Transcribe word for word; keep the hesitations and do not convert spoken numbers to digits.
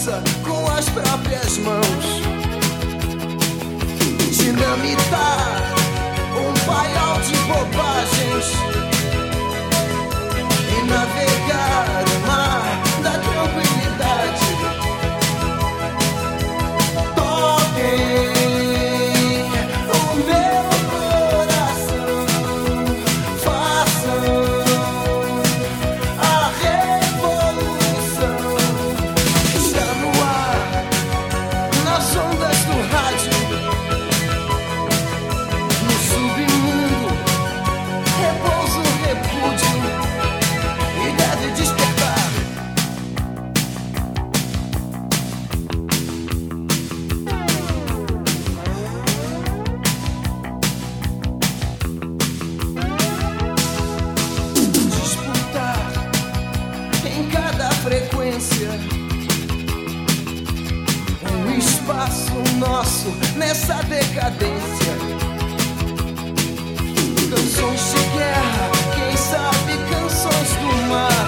força com as próprias mãos. Dinamitar um paiol de bobagens e navegar o mar da tranquilidade. Toquem o meu coração, façam a revolução. Está no ar, nas ondas do rádio, no submundo repousa o repúdio e deve despertar. Disputar em cada frequência um espaço nosso nessa decadência. Canções de guerra, quem sabe canções do mar.